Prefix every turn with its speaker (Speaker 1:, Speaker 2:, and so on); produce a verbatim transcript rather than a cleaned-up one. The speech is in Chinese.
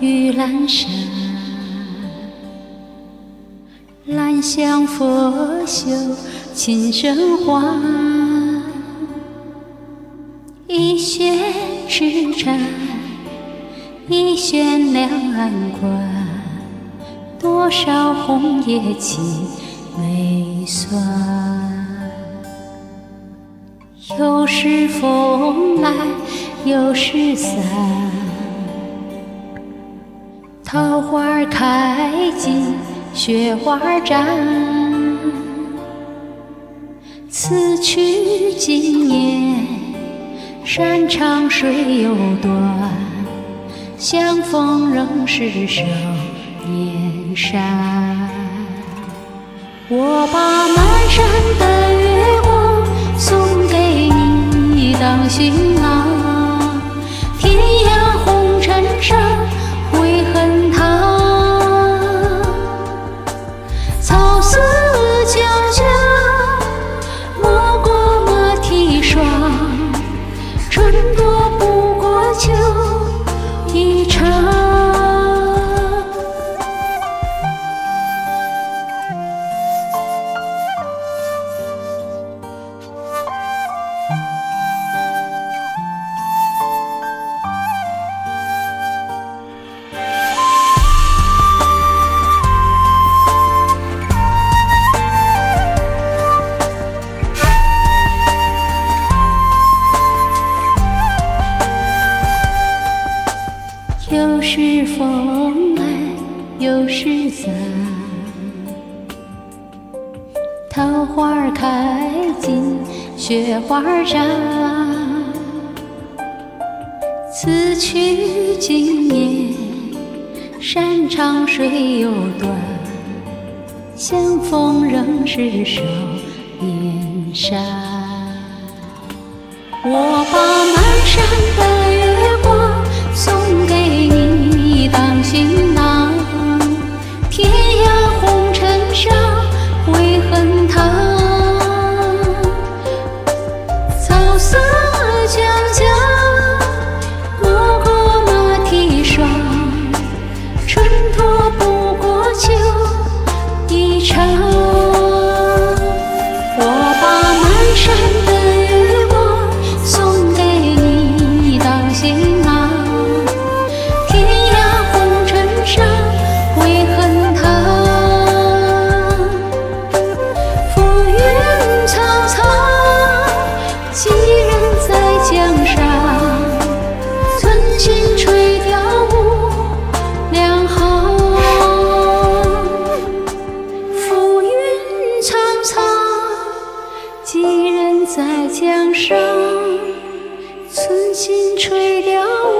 Speaker 1: 玉兰山，兰香佛修琴声唤，一弦痴缠，一弦两岸关，多少红叶情未算。有时风来，有时散，桃花开尽，雪花绽。此去经年，山长水又短，相逢仍是少年山。我把满山的月光送给你当行囊，天涯红尘上悔恨汤。草色悄悄，没过马蹄霜，春多不过秋一场。有时风来，有时散，桃花开尽，雪花绽。此去经年，山长水又短，相逢仍是少年山。我把满山的月光送给你当行囊，天涯红尘上悔恨汤。草色悄悄，没过马蹄霜，春托不过秋一场。我把满山的月光送给你当行囊，天涯红尘上悔恨汤。浮云苍苍，几人在江上，寸心垂钓无两行。浮云苍苍，几人在江上，寸心垂钓